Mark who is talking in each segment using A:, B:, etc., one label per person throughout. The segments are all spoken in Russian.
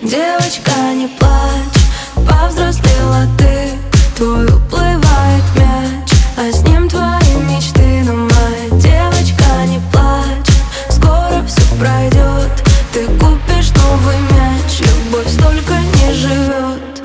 A: Девочка, не плачь, повзрослела ты. Твой уплывает мяч, а с ним твои мечты. Но моя девочка, не плачь, скоро все пройдет. Ты купишь новый мяч, любовь столько не живет.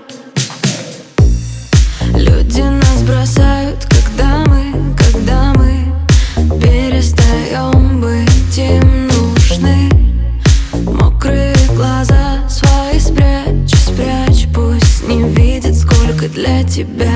A: Люди нас бросают, когда мы перестаем быть им нужны. Мокрые глаза свои спрячь, спрячь, пусть не видит, сколько для тебя